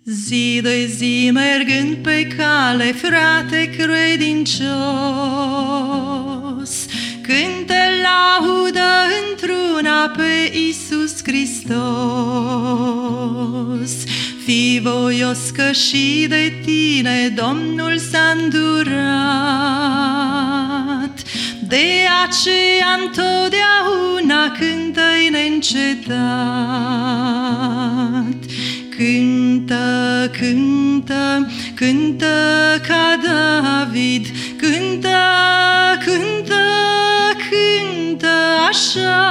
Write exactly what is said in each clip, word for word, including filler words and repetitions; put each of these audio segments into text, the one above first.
Zi de zi mergând pe cale, frate credincios, cântă laudă într-una pe Iisus Hristos. Fii voios că și de tine Domnul s-a îndurat, de aceea întotdeauna cântă-i neîncetat. Cântă, cântă, cântă ca David, cântă, cântă, cântă așa.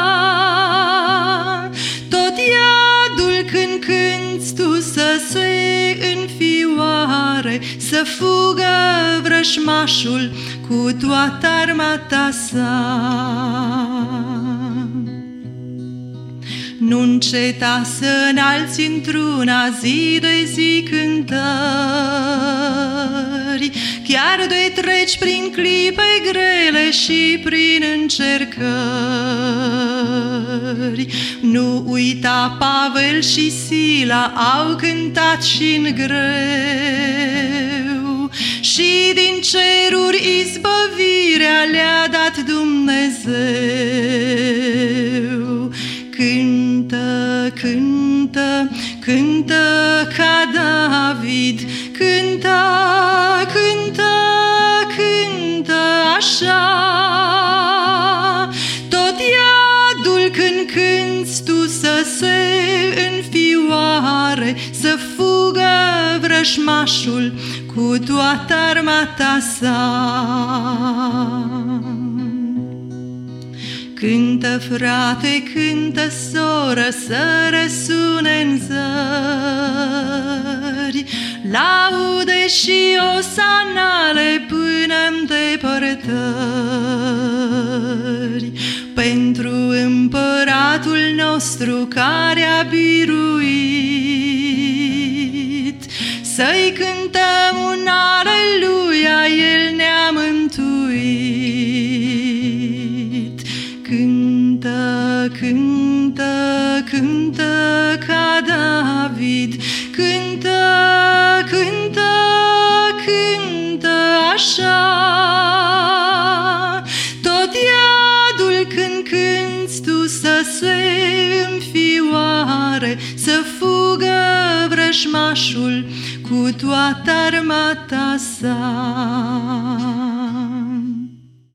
Tot iadul când cânți tu să se înfioare, să fugă vrăjmașul cu toată armata sa. Nu înceta să înalți într-una zi de zi cântări, chiar de treci prin clipe grele și prin încercări. Nu uita, Pavel și Sila au cântat și-n greu, și din ceruri izbăvirea le-a dat Dumnezeu. Cântă, cântă, cântă ca David, cântă, cântă, cântă așa. Tot iadul când cânți tu să se înfioare, să fugă vrăjmașul cu toată armata sa. Cântă, frate, cântă, soră, să răsune-n zări laude și osanale până-n depărtări, pentru Împăratul nostru care a biruit. Să-i cântăm un aleluia, El ne-a mântuit. Cântă, cântă, cântă ca David, cântă, cântă, cântă așa. Tot iadul când cânți tu să se înfioare, să fugă vrăjmașul cu toată armata sa.